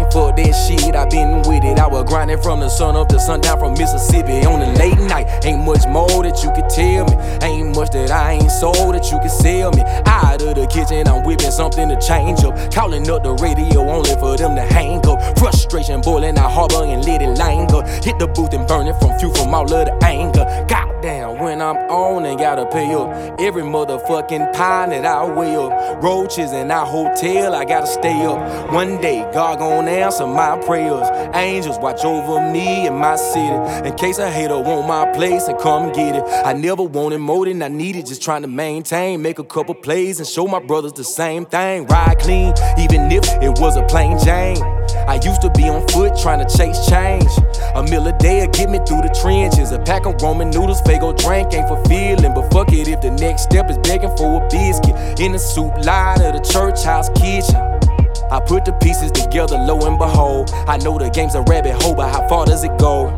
fuck that shit, I been with it. I was grinding from the sun up to sundown from Mississippi on the late night. Ain't much more that you could tell me. Ain't much that I ain't sold that you can sell me. Out of the kitchen, I'm whipping something to change up. Calling up the radio only for them to hang up. Frustration boiling, I harbor and let it linger. Hit the booth and burn it from fuel from all of the anger. Goddamn, when I'm on and gotta pay up every motherfucking pound that I weigh up. Roaches in our hotel, I gotta stay up. One day, God gon' answer my prayers. Angels watch over me in my city. In case a hater want my place and come get it. I never wanted more than I needed, just trying to maintain. Make a couple plays and show my brothers the same thing. Ride clean, even if it was a plain Jane. I used to be on foot trying to chase change. A meal a day would get me through the trenches. A pack of ramen noodles, Fago drink ain't fulfilling. But fuck it if the next step is begging for a biscuit. In the soup line of the church house kitchen. I put the pieces together, lo and behold. I know the game's a rabbit hole, but how far does it go?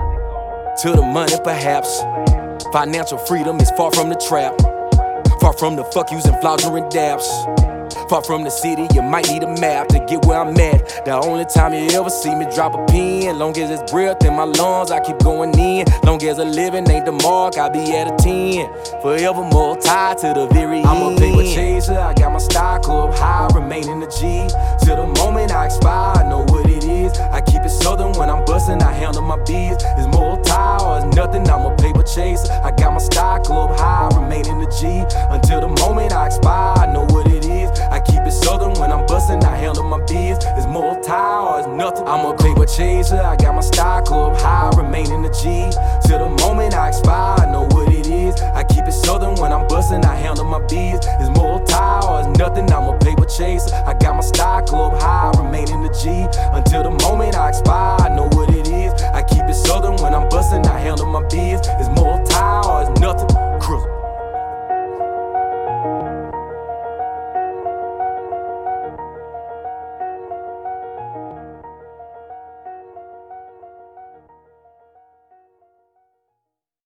To the money perhaps. Financial freedom is far from the trap. Far from the fuck yous and fraudulent dabs. Far from the city, you might need a map to get where I'm at. The only time you ever see me drop a pin. Long as it's breath in my lungs, I keep going in. Long as a living ain't the mark, I be at a 10. Forevermore tied to the very end. I'm a paper chaser, I got my stock up high, remain in the G. Till the moment I expire, I know what it is. I keep it southern when I'm bustin', I handle my biz. It's more tie or it's nothing, I'm a paper chaser. I got my stock up high, remain in the G. Until the moment I expire, I know what it is. I keep it southern when I'm bustin', I handle my biz. It's more tie or it's nothing, I'm a paper chaser. I got my stock up high, remain in the G. Till the moment I expire, I know what it is. I keep it southern when I'm bustin', I handle my biz. It's more tie or it's nothing, I'm a paper chaser. I got my stock up high, remain in the G. Until the moment I expire.